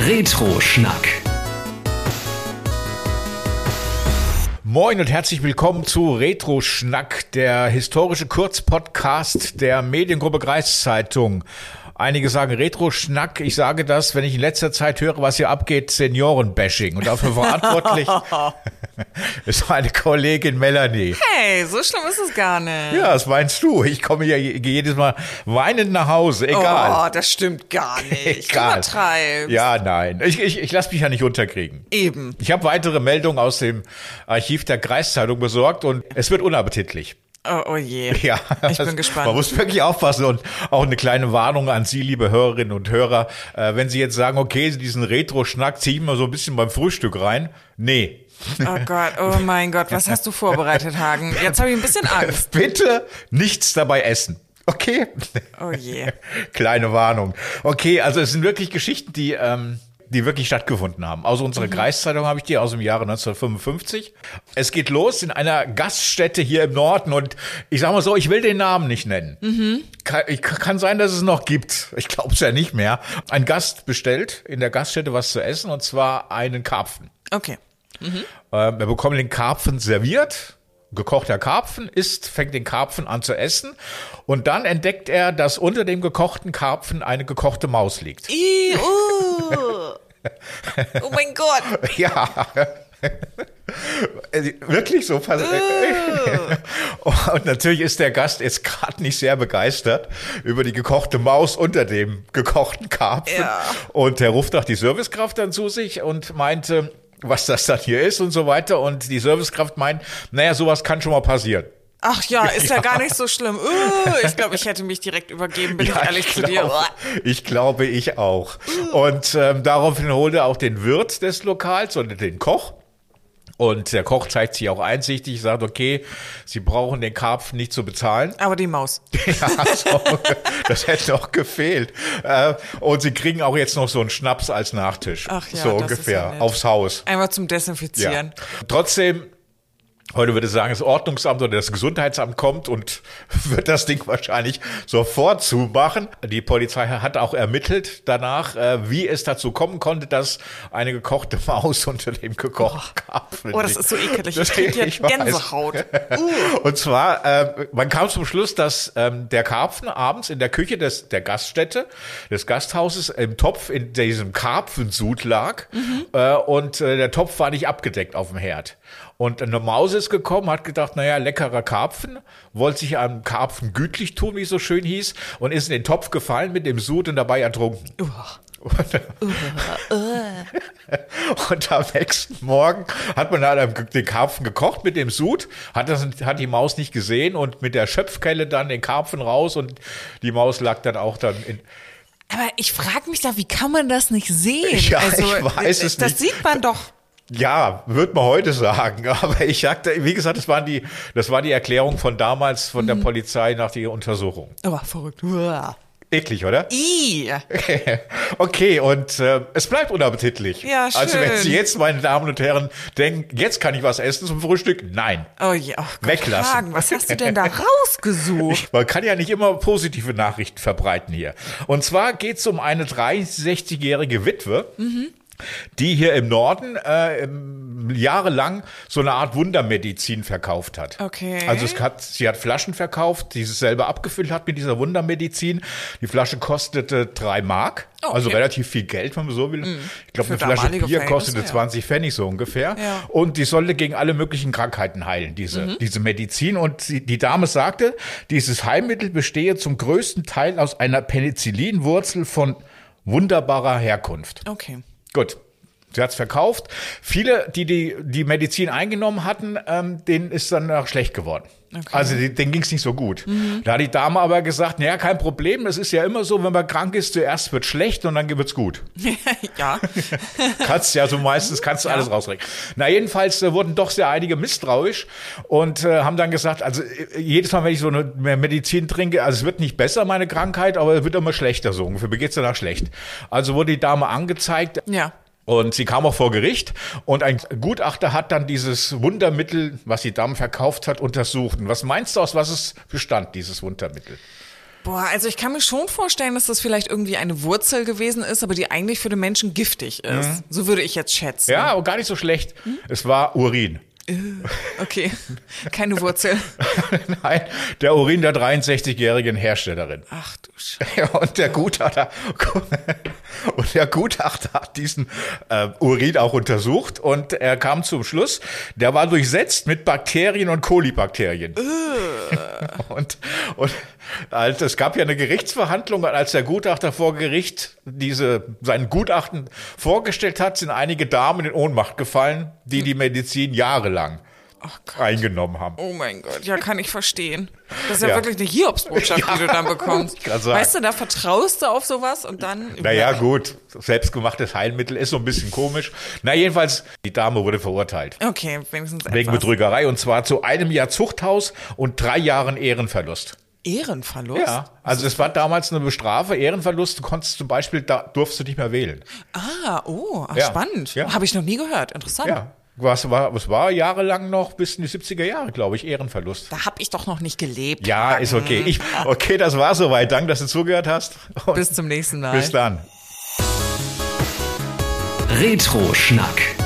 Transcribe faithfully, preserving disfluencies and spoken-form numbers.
Retro-Schnack. Moin und herzlich willkommen zu Retro-Schnack, der historische Kurzpodcast der Mediengruppe Kreiszeitung. Einige sagen Retro-Schnack, ich sage das, wenn ich in letzter Zeit höre, was hier abgeht, Senioren-Bashing. Und dafür verantwortlich ist meine Kollegin Melanie. Hey, so schlimm ist es gar nicht. Ja, das meinst du. Ich komme ja jedes Mal weinend nach Hause, egal. Oh, das stimmt gar nicht. Egal. Du übertreibst. Ja, nein. Ich, ich, ich lasse mich ja nicht unterkriegen. Eben. Ich habe weitere Meldungen aus dem Archiv der Kreiszeitung besorgt und es wird unappetitlich. Oh, oh je. Ja, ich bin gespannt. Man muss wirklich aufpassen und auch eine kleine Warnung an Sie, liebe Hörerinnen und Hörer. Äh, wenn Sie jetzt sagen, okay, diesen Retro-Schnack ziehe ich mal so ein bisschen beim Frühstück rein. Nee. Oh Gott, oh mein Gott, was hast du vorbereitet, Hagen? Jetzt habe ich ein bisschen Angst. Bitte nichts dabei essen. Okay? Oh je. Kleine Warnung. Okay, also es sind wirklich Geschichten, die... Ähm, die wirklich stattgefunden haben. Aus unserer mhm. Kreiszeitung habe ich die aus dem Jahre neunzehnhundertfünfundfünfzig. Es geht los in einer Gaststätte hier im Norden und ich sage mal so, ich will den Namen nicht nennen. Mhm. Kann, kann sein, dass es noch gibt. Ich glaube es ja nicht mehr. Ein Gast bestellt in der Gaststätte was zu essen und zwar einen Karpfen. Okay. Mhm. Ähm, wir bekommen den Karpfen serviert. Gekochter Karpfen, isst, fängt den Karpfen an zu essen und dann entdeckt er, dass unter dem gekochten Karpfen eine gekochte Maus liegt. Ih, uh. Oh mein Gott. Ja. Wirklich so. Und natürlich ist der Gast jetzt gerade nicht sehr begeistert über die gekochte Maus unter dem gekochten Karpfen. Ja. Und er ruft auch die Servicekraft dann zu sich und meinte, was das dann hier ist und so weiter. Und die Servicekraft meint, naja, sowas kann schon mal passieren. Ach ja, ist ja, ja gar nicht so schlimm. Uh, ich glaube, ich hätte mich direkt übergeben, bin ja, ich ehrlich ich zu glaub, dir. Ich glaube, ich auch. Uh. Und ähm, daraufhin holte er auch den Wirt des Lokals und den Koch. Und der Koch zeigt sich auch einsichtig, sagt, okay, Sie brauchen den Karpfen nicht zu bezahlen. Aber die Maus. Ja, so, das hätte noch gefehlt. Und Sie kriegen auch jetzt noch so einen Schnaps als Nachtisch. Ach ja, so das ungefähr, ist ja aufs Haus. Einmal zum Desinfizieren. Ja. Trotzdem, heute würde ich sagen, das Ordnungsamt oder das Gesundheitsamt kommt und wird das Ding wahrscheinlich sofort zumachen. Die Polizei hat auch ermittelt danach, wie es dazu kommen konnte, dass eine gekochte Maus unter dem gekochten oh. Karpfen liegt. Oh, das ist so ekelig. Ich kriege jetzt Gänsehaut. Uh. Und zwar, äh, man kam zum Schluss, dass ähm, der Karpfen abends in der Küche des, der Gaststätte, des Gasthauses, im Topf in diesem Karpfensud lag mhm. äh, und äh, der Topf war nicht abgedeckt auf dem Herd. Und eine Maus ist gekommen, hat gedacht, naja, leckerer Karpfen, wollte sich am Karpfen gütlich tun, wie es so schön hieß, und ist in den Topf gefallen mit dem Sud und dabei ertrunken. Uh. Und, uh. und am nächsten Morgen hat man dann den Karpfen gekocht mit dem Sud, hat, das, hat die Maus nicht gesehen und mit der Schöpfkelle dann den Karpfen raus und die Maus lag dann auch dann in... Aber ich frage mich da, wie kann man das nicht sehen? Ja, also, ich weiß es das nicht. Das sieht man doch. Ja, wird man heute sagen, aber ich sagte, wie gesagt, das waren die, das war die Erklärung von damals von der mhm. Polizei nach der Untersuchung. Aber verrückt. Uah. Eklig, oder? I. Okay, und äh, es bleibt unappetitlich. Ja, schön. Also wenn Sie jetzt, meine Damen und Herren, denken, jetzt kann ich was essen zum Frühstück, nein. Oh ja, oh Gott, weglassen. Hagen, was hast du denn da rausgesucht? Man kann ja nicht immer positive Nachrichten verbreiten hier. Und zwar geht's um eine dreiundsechzigjährige Witwe, mhm. die hier im Norden äh, jahrelang so eine Art Wundermedizin verkauft hat. Okay. Also es hat, sie hat Flaschen verkauft, die sie selber abgefüllt hat mit dieser Wundermedizin. Die Flasche kostete drei Mark, oh, okay. also relativ viel Geld, wenn man so will. Mm. Ich glaube, eine Flasche Bier kostete ja. zwanzig Pfennig so ungefähr. Ja. Und die sollte gegen alle möglichen Krankheiten heilen, diese, mhm. diese Medizin. Und die, die Dame sagte, dieses Heilmittel bestehe zum größten Teil aus einer Penicillinwurzel von wunderbarer Herkunft. Okay. Gut, sie hat's verkauft. Viele, die die, die Medizin eingenommen hatten, ähm, denen ist dann auch schlecht geworden. Okay. Also die, denen ging's nicht so gut. Mhm. Da hat die Dame aber gesagt, naja, kein Problem, es ist ja immer so, wenn man krank ist, zuerst wird schlecht und dann wird's gut. Ja. kannst ja so meistens, kannst du ja. alles rausrechnen. Na jedenfalls äh, wurden doch sehr einige misstrauisch und äh, haben dann gesagt, also äh, jedes Mal, wenn ich so eine Medizin trinke, also es wird nicht besser, meine Krankheit, aber es wird immer schlechter so ungefähr, mir geht's danach schlecht. Also wurde die Dame angezeigt. Ja. Und sie kam auch vor Gericht und ein Gutachter hat dann dieses Wundermittel, was die Dame verkauft hat, untersucht. Und was meinst du, aus was es bestand, dieses Wundermittel? Boah, also ich kann mir schon vorstellen, dass das vielleicht irgendwie eine Wurzel gewesen ist, aber die eigentlich für den Menschen giftig ist. Mhm. So würde ich jetzt schätzen. Ja, aber gar nicht so schlecht. Hm? Es war Urin. Okay, keine Wurzel. Nein, der Urin der dreiundsechzigjährigen Herstellerin. Ach du Scheiße. Ja, und der Gutachter, und der Gutachter hat diesen äh, Urin auch untersucht und er kam zum Schluss, der war durchsetzt mit Bakterien und Kolibakterien. und und also, es gab ja eine Gerichtsverhandlung, und als der Gutachter vor Gericht diese sein Gutachten vorgestellt hat, sind einige Damen in Ohnmacht gefallen, die die Medizin jahrelang oh eingenommen haben. Oh mein Gott, ja, kann ich verstehen. Das ist ja, ja. wirklich eine Hiobsbotschaft, ja, die du dann bekommst. Weißt du, da vertraust du auf sowas und dann... Naja, gut, selbstgemachtes Heilmittel ist so ein bisschen komisch. Na, jedenfalls, die Dame wurde verurteilt. Okay, wenigstens etwas. Wegen Betrügerei, und zwar zu einem Jahr Zuchthaus und drei Jahren Ehrenverlust. Ehrenverlust? Ja, also es war damals eine Strafe, Ehrenverlust. Du konntest zum Beispiel, da durfst du nicht mehr wählen. Ah, oh, ach, ja. spannend. Ja. Habe ich noch nie gehört, interessant. Ja. Was war, was war jahrelang noch bis in die siebziger Jahre, glaube ich, Ehrenverlust. Da habe ich doch noch nicht gelebt. Ja, ist okay. Ich, okay, das war soweit. Danke, dass du zugehört hast. Und bis zum nächsten Mal. Bis dann. Retro Schnack.